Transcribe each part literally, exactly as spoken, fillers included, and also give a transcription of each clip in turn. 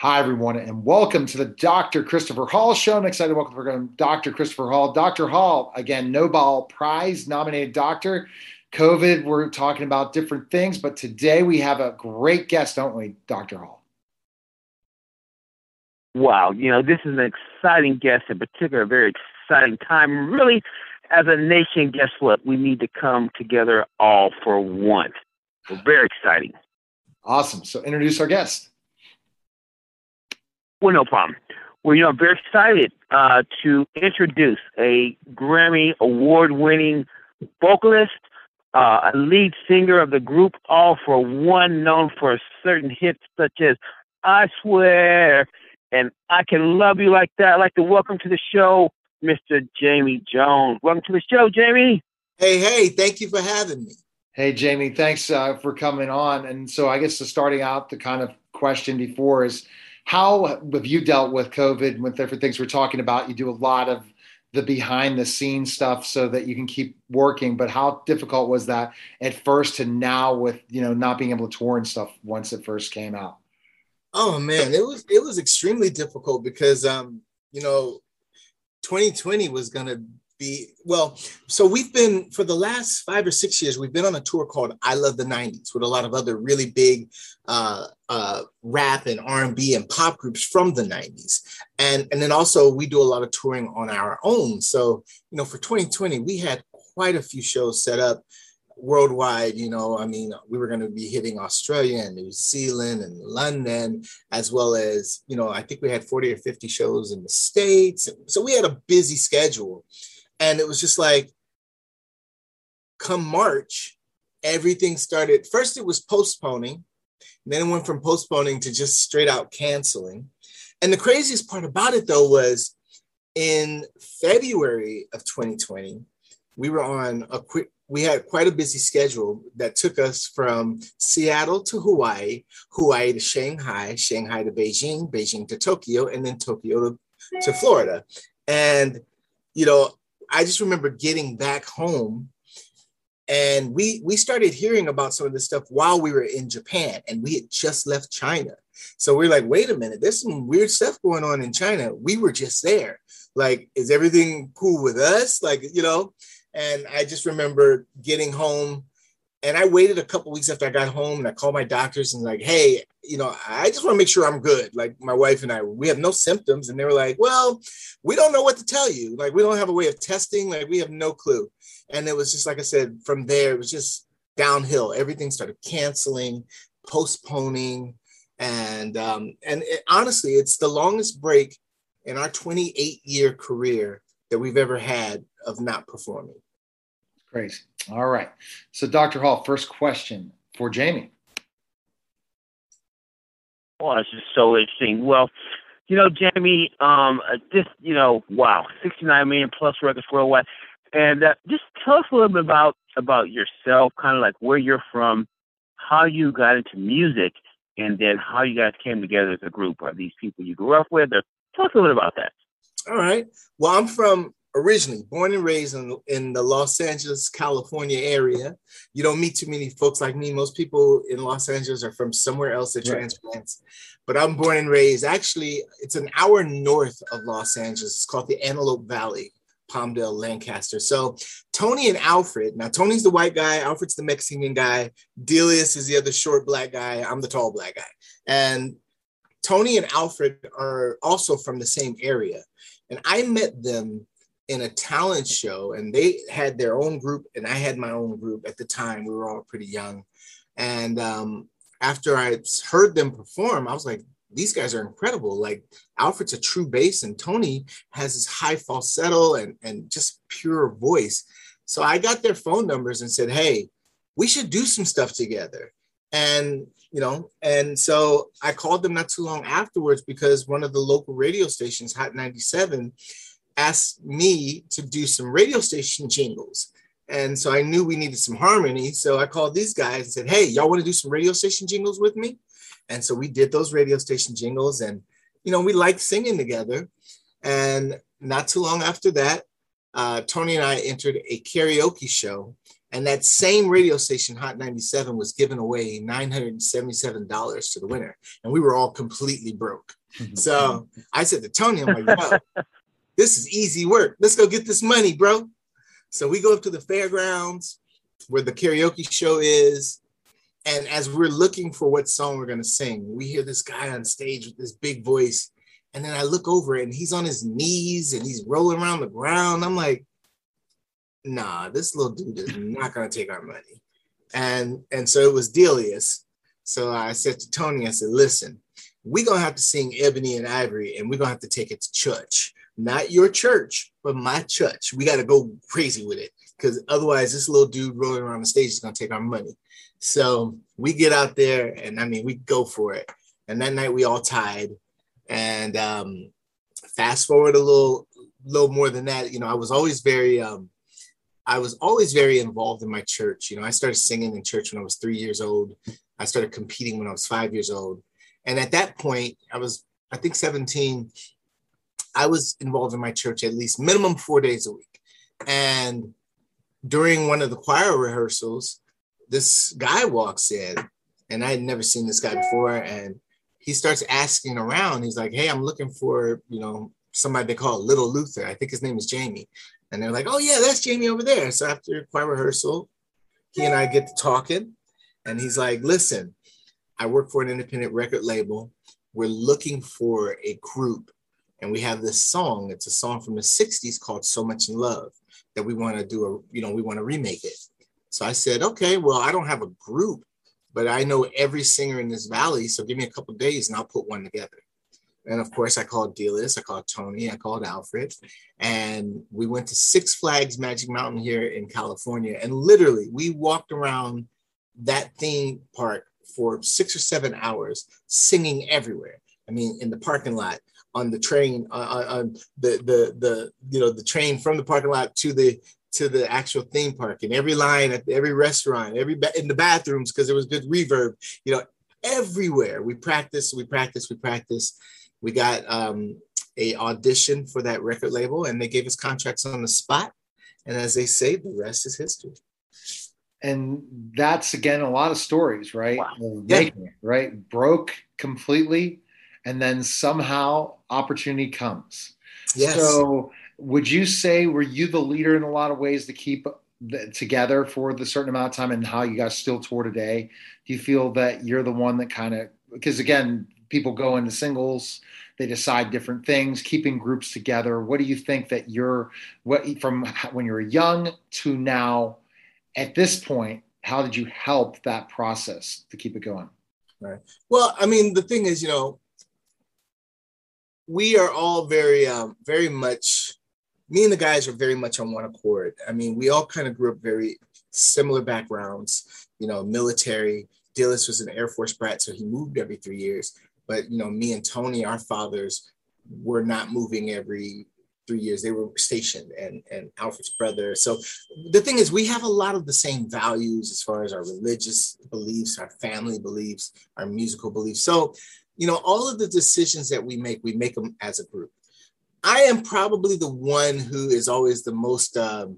Hi, everyone, and welcome to the Doctor Christopher Hall Show. I'm excited to welcome Doctor Christopher Hall. Doctor Hall, again, Nobel Prize nominated doctor. COVID, we're talking about different things, but today we have a great guest, don't we, Doctor Hall? Wow, you know, this is an exciting guest, in particular, a very exciting time. Really, as a nation, guess what? We need to come together all for one. So very exciting. Awesome. So introduce our guest. Well, no problem. Well, you know, I'm very excited uh, to introduce a Grammy award-winning vocalist, uh, a lead singer of the group All for One, known for certain hits such as I Swear and I Can Love You Like That. I'd like to welcome to the show Mister Jamie Jones. Welcome to the show, Jamie. Hey, hey, thank you for having me. Hey, Jamie, thanks uh, for coming on. And so I guess the starting out, the kind of question before is, how have you dealt with COVID and with different things we're talking about? You do a lot of the behind the scenes stuff so that you can keep working, but how difficult was that at first to now with, you know, not being able to tour and stuff once it first came out? Oh man, it was, it was extremely difficult because, um, you know, twenty twenty was going to be, well, so we've been, for the last five or six years, we've been on a tour called I Love the nineties with a lot of other really big uh, uh, rap and R and B and pop groups from the nineties. And, and then also we do a lot of touring on our own. So, you know, for twenty twenty, we had quite a few shows set up worldwide. You know, I mean, we were going to be hitting Australia and New Zealand and London, as well as, you know, I think we had forty or fifty shows in the States. So we had a busy schedule. And it was just like, come March, everything started. First, it was postponing. Then it went from postponing to just straight out canceling. And the craziest part about it, though, was in February of twenty twenty, we were on a quick, we had quite a busy schedule that took us from Seattle to Hawaii, Hawaii to Shanghai, Shanghai to Beijing, Beijing to Tokyo, and then Tokyo to, to Florida. And, you know, I just remember getting back home and we we started hearing about some of this stuff while we were in Japan, and we had just left China. So we're like, wait a minute, there's some weird stuff going on in China. We were just there. Like, is everything cool with us? Like, you know, and I just remember getting home, and I waited a couple weeks after I got home, and I called my doctors and like, hey, you know, I just want to make sure I'm good. Like my wife and I, we have no symptoms. And they were like, well, we don't know what to tell you. Like, we don't have a way of testing. Like, we have no clue. And it was just, like I said, from there, it was just downhill. Everything started canceling, postponing. And, um, and it, honestly, it's the longest break in our twenty-eight year career that we've ever had of not performing. Great. All right. So Doctor Hall, first question for Jamie. Well, this is so interesting. Well, you know, Jamie, um, this, you know, wow, sixty-nine million plus records worldwide. And uh, just tell us a little bit about, about yourself, kind of like where you're from, how you got into music, and then how you guys came together as a group. Are these people you grew up with? Or tell us a little bit about that. All right. Well, I'm from originally born and raised in, in the Los Angeles, California area. You don't meet too many folks like me. Most people in Los Angeles are from somewhere else that transplants. But I'm born and raised. Actually, it's an hour north of Los Angeles. It's called the Antelope Valley, Palmdale, Lancaster. So Tony and Alfred, now Tony's the white guy, Alfred's the Mexican guy, Delius is the other short black guy, I'm the tall black guy. And Tony and Alfred are also from the same area. And I met them in a talent show, and they had their own group and I had my own group. At the time, we were all pretty young. And um, after I heard them perform, I was like, these guys are incredible. Like, Alfred's a true bass and Tony has this high falsetto and, and just pure voice. So I got their phone numbers and said, hey, we should do some stuff together. And, you know, and so I called them not too long afterwards because one of the local radio stations, Hot ninety-seven, asked me to do some radio station jingles. And so I knew we needed some harmony. So I called these guys and said, hey, y'all want to do some radio station jingles with me? And so we did those radio station jingles, and, you know, we liked singing together. And not too long after that, uh, Tony and I entered a karaoke show, And that same radio station, Hot ninety-seven, was giving away nine hundred seventy-seven dollars to the winner. And we were all completely broke. So I said to Tony, I'm like, yo, this is easy work. Let's go get this money, bro. So we go up to the fairgrounds where the karaoke show is. And as we're looking for what song we're going to sing, we hear this guy on stage with this big voice. And then I look over and he's on his knees and he's rolling around the ground. I'm like, nah, this little dude is not going to take our money. And, and so it was Delius. So I said to Tony, I said, listen, we're going to have to sing Ebony and Ivory, and we're going to have to take it to church. Not your church, but my church. We got to go crazy with it, because otherwise this little dude rolling around the stage is going to take our money. So we get out there, and I mean, we go for it. And that night we all tied. And um, fast forward a little, little more than that, you know, I was always very, um, I was always very involved in my church. You know, I started singing in church when I was three years old. I started competing when I was five years old. And at that point, I was, I think seventeen, I was involved in my church at least minimum four days a week. And during one of the choir rehearsals, this guy walks in, and I had never seen this guy before. And he starts asking around. He's like, hey, I'm looking for, you know, somebody they call Little Luther. I think his name is Jamie. And they're like, oh yeah, that's Jamie over there. So after choir rehearsal, he and I get to talking, and he's like, listen, I work for an independent record label. We're looking for a group, and we have this song. It's a song from the sixties called So Much in Love that we want to do a, you know, we want to remake it. So I said, okay, well, I don't have a group, but I know every singer in this valley. So give me a couple of days and I'll put one together. And of course I called Delius, I called Tony, I called Alfred, and we went to Six Flags Magic Mountain here in California. And literally we walked around that theme park for six or seven hours, singing everywhere. I mean, in the parking lot, on the train, uh, on the, the, the, you know, the train from the parking lot to the, to the actual theme park, and every line at every restaurant, every, ba- in the bathrooms, because there was good reverb, you know, everywhere. We practiced, we practiced, we practiced. We got um, a audition for that record label, and they gave us contracts on the spot. And as they say, the rest is history. And that's, again, a lot of stories, right? Wow. Yeah. Making it, right? Broke completely, and then somehow opportunity comes. Yes. So would you say, were you the leader in a lot of ways to keep the, together for the certain amount of time, and how you guys still tour today? Do you feel that you're the one that kind of, because again, people go into singles, they decide different things, keeping groups together. What do you think that you're, what from when you were young to now, at this point, how did you help that process to keep it going? Right. Well, I mean, the thing is, you know, we are all very, um, very much, me and the guys are very much on one accord. I mean, we all kind of grew up very similar backgrounds, you know, military. Delius was an Air Force brat, so he moved every three years. But, you know, me and Tony, our fathers, were not moving every three years. They were stationed, and, and Alfred's brother. So the thing is, we have a lot of the same values as far as our religious beliefs, our family beliefs, our musical beliefs. So, you know, all of the decisions that we make, we make them as a group. I am probably the one who is always the most, um,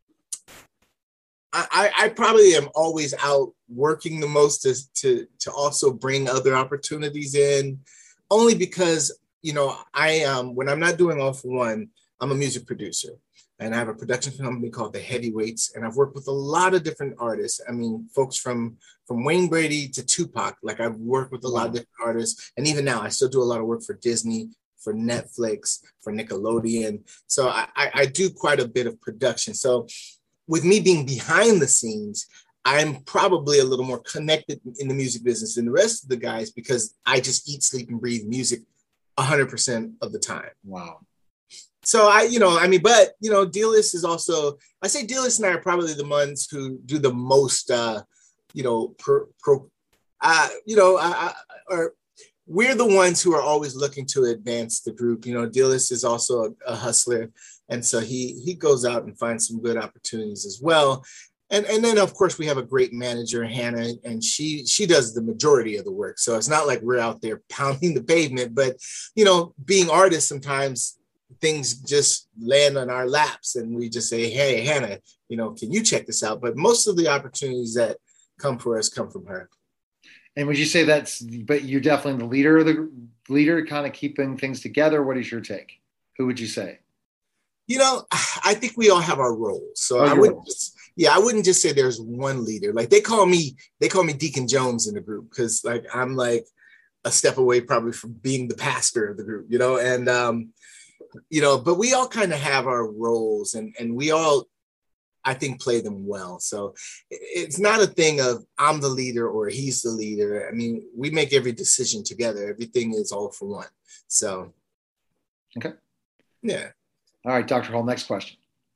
I, I probably am always out working the most to, to, to also bring other opportunities in, only because, you know, I, um, when I'm not doing All for One, I'm a music producer, and I have a production company called The Heavyweights. And I've worked with a lot of different artists. I mean, folks from, from Wayne Brady to Tupac, like I've worked with a lot of different artists. And even now I still do a lot of work for Disney, for Netflix, for Nickelodeon. So I, I, I do quite a bit of production. So with me being behind the scenes, I'm probably a little more connected in the music business than the rest of the guys, because I just eat, sleep, and breathe music one hundred percent of the time. Wow. So I, you know, I mean, but, you know, Delius is also, I say Delius and I are probably the ones who do the most, uh, you know, pro, pro uh, you know, uh, or we're the ones who are always looking to advance the group. You know, Delius is also a, a hustler. And so he he goes out and finds some good opportunities as well. And, and then, of course, we have a great manager, Hannah, and she she does the majority of the work. So it's not like we're out there pounding the pavement, but, you know, being artists, sometimes things just land on our laps and we just say, hey, Hannah, you know, can you check this out? But most of the opportunities that come for us come from her. And would you say that's, but you're definitely the leader of the leader, kind of keeping things together? What is your take? Who would you say? You know, I think we all have our roles. So oh, I wouldn't just, yeah, I wouldn't just say there's one leader. Like they call me, they call me Deacon Jones in the group because like I'm like a step away probably from being the pastor of the group, you know, and um, you know, but we all kind of have our roles and and we all, I think, play them well. So it's not a thing of I'm the leader or he's the leader. I mean, we make every decision together. Everything is all for one. So, okay. Yeah. All right, Doctor Hall, next question.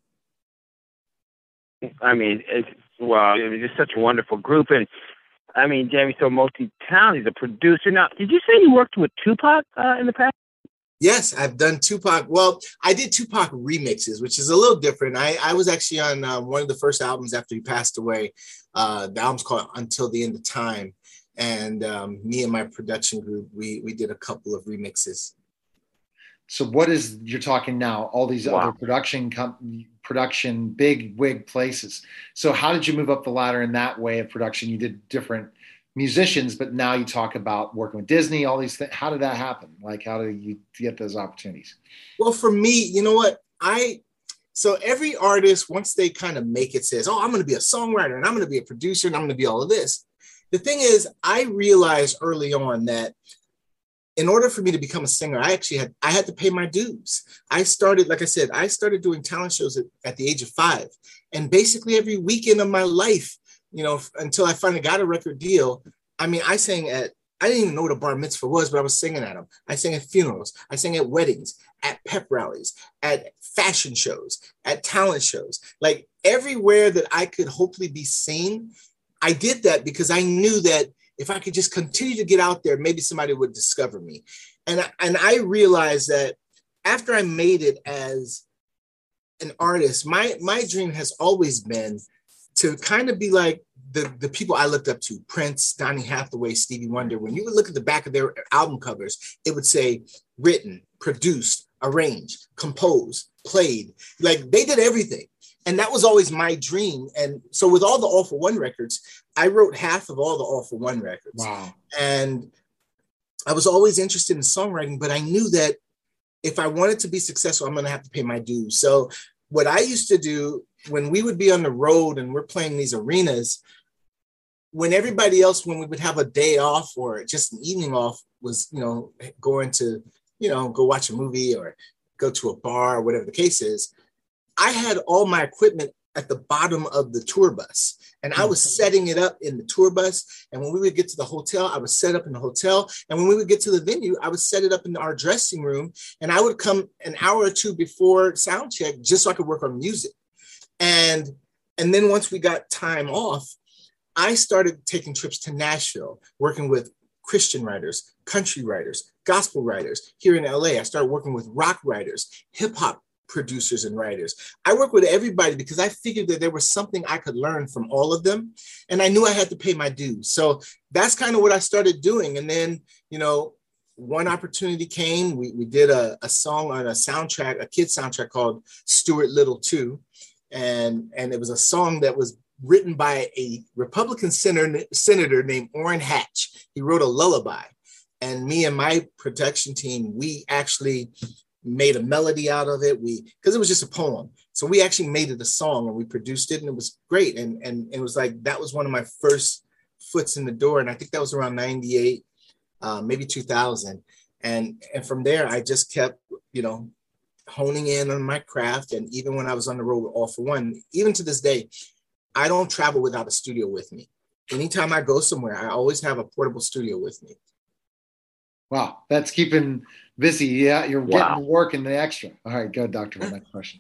I mean, it's, well, it was just such a wonderful group. And I mean, Jamie's so multi-talented. He's a producer. Now, did you say you worked with Tupac uh, in the past? Yes, I've done Tupac. Well, I did Tupac remixes, which is a little different. I, I was actually on uh, one of the first albums after he passed away. Uh, the album's called Until the End of Time. And um, me and my production group, we we did a couple of remixes. So what is, you're talking now, all these wow. other production, com- production, big wig places. So how did you move up the ladder in that way of production? You did different musicians, but now you talk about working with Disney, all these things. How did that happen? Like, how did you get those opportunities? Well, for me, you know what? I, so every artist, once they kind of make it, says, oh, I'm going to be a songwriter and I'm going to be a producer and I'm going to be all of this. The thing is, I realized early on that in order for me to become a singer, I actually had, I had to pay my dues. I started, like I said, I started doing talent shows at, at the age of five. And basically every weekend of my life, you know, until I finally got a record deal. I mean, I sang at, I didn't even know what a bar mitzvah was, but I was singing at them. I sang at funerals. I sang at weddings, at pep rallies, at fashion shows, at talent shows. Like everywhere that I could hopefully be seen, I did that because I knew that if I could just continue to get out there, maybe somebody would discover me. And, and I realized that after I made it as an artist, my, my dream has always been to kind of be like the, the people I looked up to, Prince, Donny Hathaway, Stevie Wonder. When you would look at the back of their album covers, it would say written, produced, arranged, composed, played. Like they did everything. And that was always my dream. And so with all the All for One records, I wrote half of all the All for One records. Wow. And I was always interested in songwriting, but I knew that if I wanted to be successful, I'm going to have to pay my dues. So what I used to do when we would be on the road and we're playing these arenas, when everybody else, when we would have a day off or just an evening off was, you know, going to, you know, go watch a movie or go to a bar or whatever the case is, I had all my equipment at the bottom of the tour bus and I was setting it up in the tour bus. And when we would get to the hotel, I would set up in the hotel. And when we would get to the venue, I would set it up in our dressing room and I would come an hour or two before sound check just so I could work on music. And, and then once we got time off, I started taking trips to Nashville, working with Christian writers, country writers, gospel writers. Here in L A, I started working with rock writers, hip hop producers and writers. I work with everybody because I figured that there was something I could learn from all of them. And I knew I had to pay my dues. So that's kind of what I started doing. And then, you know, one opportunity came. We, we did a, a song on a soundtrack, a kid's soundtrack called Stuart Little two. And, and it was a song that was written by a Republican senator, senator named Orrin Hatch. He wrote a lullaby. And me and my production team, we actually made a melody out of it. We, because it was just a poem. So we actually made it a song and we produced it and it was great. And, and it was like, that was one of my first foots in the door. And I think that was around ninety-eight, uh, maybe two thousand. And, and from there, I just kept, you know, honing in on my craft. And even when I was on the road with All for One, even to this day, I don't travel without a studio with me. Anytime I go somewhere, I always have a portable studio with me. Wow, that's keeping busy. Yeah, you're wow. getting work in the extra. All right, go, Doctor Next question.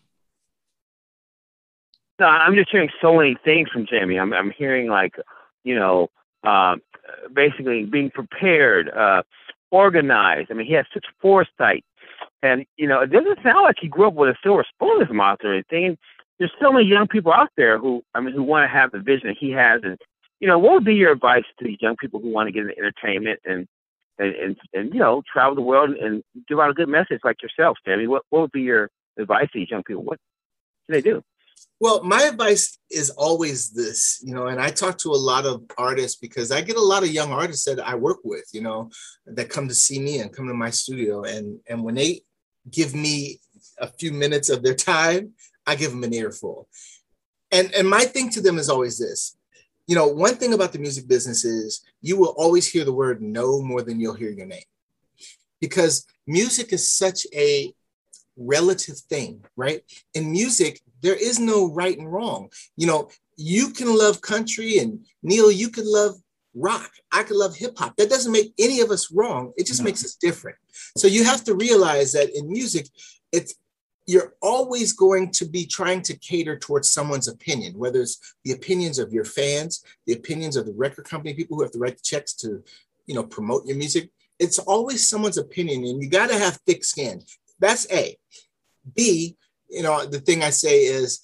No, I'm just hearing so many things from Jamie. I'm, I'm hearing like, you know, uh, basically being prepared, uh, organized. I mean, he has such foresight. And, you know, it doesn't sound like he grew up with a silver spoon in his mouth or anything. And there's so many young people out there who, I mean, who want to have the vision that he has. And, you know, what would be your advice to these young people who want to get into entertainment and, and, and, and you know, travel the world and give out a good message like yourself, Jamie. What, what would be your advice to these young people? What should they do? Well, my advice is always this, you know, and I talk to a lot of artists because I get a lot of young artists that I work with, you know, that come to see me and come to my studio. And, and when they give me a few minutes of their time, I give them an earful. And, and my thing to them is always this, you know, one thing about the music business is you will always hear the word no more than you'll hear your name, because music is such a relative thing, right? In music, there is no right and wrong. You know, you can love country, and Neil, you could love rock. I could love hip hop. That doesn't make any of us wrong. It just no. makes us different. So you have to realize that in music, it's you're always going to be trying to cater towards someone's opinion, whether it's the opinions of your fans, the opinions of the record company, people who have to write the checks to, you know, promote your music. It's always someone's opinion, and you got to have thick skin. That's A. B, you know, the thing I say is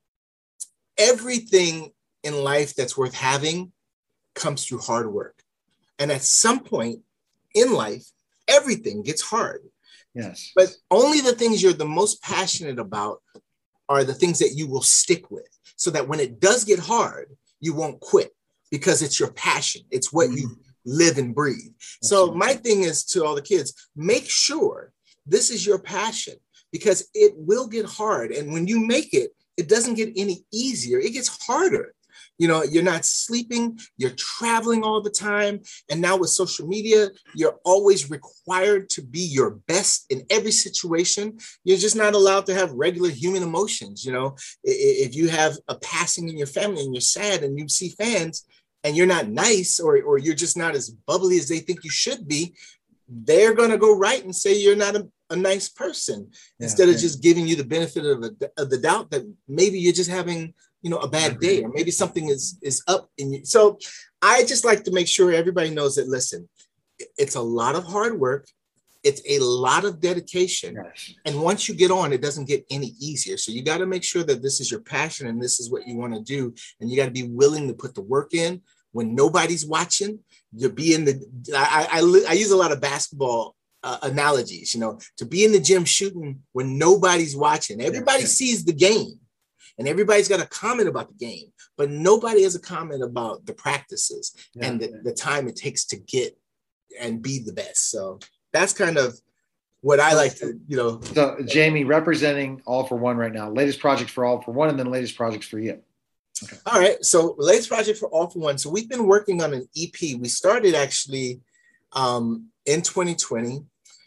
everything in life that's worth having comes through hard work. And at some point in life, everything gets hard. Yes. But only the things you're the most passionate about are the things that you will stick with, so that when it does get hard, you won't quit, because it's your passion. It's what mm-hmm. you live and breathe. That's so my thing is to all the kids, make sure this is your passion, because it will get hard. And when you make it, it doesn't get any easier. It gets harder. You know, you're not sleeping, you're traveling all the time. And now with social media, you're always required to be your best in every situation. You're just not allowed to have regular human emotions. You know, if you have a passing in your family and you're sad and you see fans and you're not nice, or, or you're just not as bubbly as they think you should be, they're going to go right and say you're not a, a nice person, yeah, instead of yeah. just giving you the benefit of, a, of the doubt that maybe you're just having, you know, a bad day, or maybe something is, is up in you. So I just like to make sure everybody knows that, listen, it's a lot of hard work. It's a lot of dedication. Yes. And once you get on, it doesn't get any easier. So you got to make sure that this is your passion and this is what you want to do. And you got to be willing to put the work in when nobody's watching. You'll be in the, I, I, I use a lot of basketball uh, analogies, you know, to be in the gym shooting when nobody's watching. Everybody yes. sees the game. And everybody's got a comment about the game, but nobody has a comment about the practices yeah, and the, yeah. the time it takes to get and be the best. So that's kind of what I like to, you know. So Jamie, representing All for One right now, latest project for All for One, and then latest projects for you. Okay. All right. So latest project for All for One. So we've been working on an E P. We started actually um, in twenty twenty.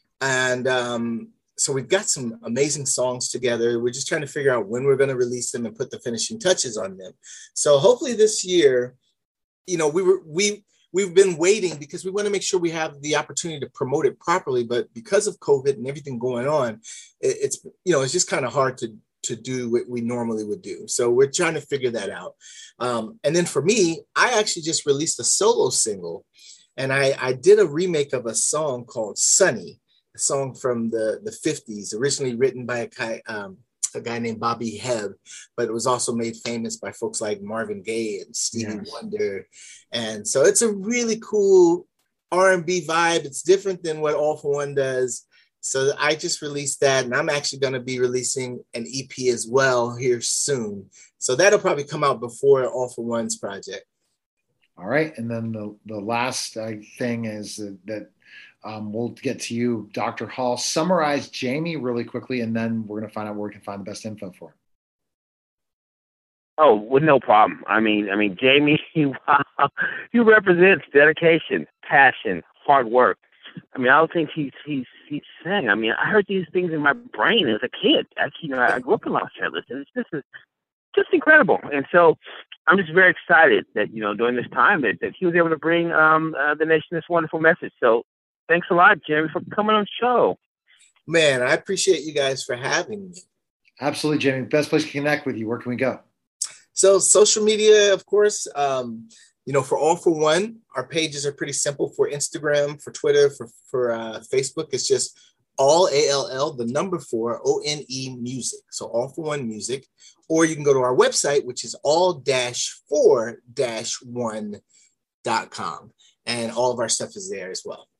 And um, so we've got some amazing songs together. We're just trying to figure out when we're going to release them and put the finishing touches on them. So hopefully this year, you know, we were, we, we've been waiting because we want to make sure we have the opportunity to promote it properly. But because of COVID and everything going on, it, it's, you know, it's just kind of hard to, to do what we normally would do. So we're trying to figure that out. Um, and then for me, I actually just released a solo single, and I, I did a remake of a song called Sunny, a song from the, the fifties, originally written by a guy, um, a guy named Bobby Hebb, but it was also made famous by folks like Marvin Gaye and Stevie yes. Wonder. And so it's a really cool R and B vibe. It's different than what All for One does. So I just released that, and I'm actually going to be releasing an E P as well here soon. So that'll probably come out before All for One's project. All right. And then the, the last uh, thing is that, that Um, we'll get to you, Doctor Hall. Summarize Jamie really quickly, and then we're going to find out where we can find the best info for him. Oh, well, no problem. I mean, I mean, Jamie, you, you represents dedication, passion, hard work. I mean, I don't think he's he's he's saying. I mean, I heard these things in my brain as a kid. I, you know, I grew up in Los Angeles, and it's just just incredible. And so, I'm just very excited that, you know, during this time that, that he was able to bring um, uh, the nation this wonderful message. So. Thanks a lot, Jamie, for coming on the show. Man, I appreciate you guys for having me. Absolutely, Jamie. Best place to connect with you. Where can we go? So social media, of course, um, you know, for All for One, our pages are pretty simple. For Instagram, for Twitter, for, for uh, Facebook, it's just all A L L, the number four, O N E music. So All for One music. Or you can go to our website, which is all dash four dash one dot com. And all of our stuff is there as well.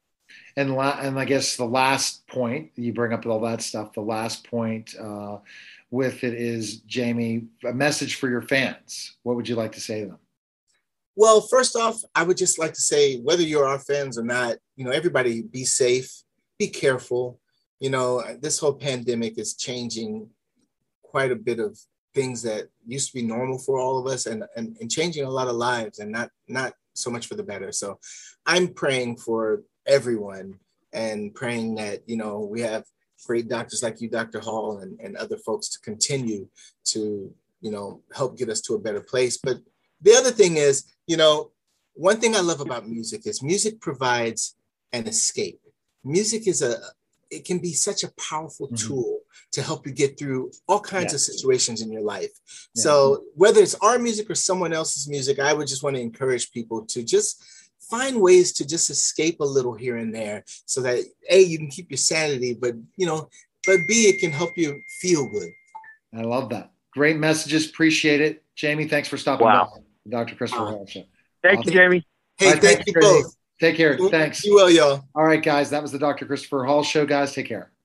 And la- and I guess the last point, you bring up all that stuff. The last point uh, with it is, Jamie, a message for your fans. What would you like to say to them? Well, first off, I would just like to say, whether you're our fans or not, you know, everybody be safe, be careful. You know, this whole pandemic is changing quite a bit of things that used to be normal for all of us, and, and, and changing a lot of lives, and not, not so much for the better. So I'm praying for everyone, and praying that, you know, we have great doctors like you, Doctor Hall, and, and other folks to continue to, you know, help get us to a better place. But the other thing is, you know, one thing I love about music is music provides an escape. Music is a, it can be such a powerful mm-hmm. tool to help you get through all kinds yeah. of situations in your life. Yeah. So whether it's our music or someone else's music, I would just want to encourage people to just find ways to just escape a little here and there, so that A, you can keep your sanity, but, you know, but B, it can help you feel good. I love that. Great messages. Appreciate it. Jamie, thanks for stopping wow. by. Doctor Christopher Hall Show. Thank awesome. you, Jamie. Hey, right, thank you both. Take care. Thanks. You well, y'all. All right, guys. That was the Doctor Christopher Hall Show, guys. Take care.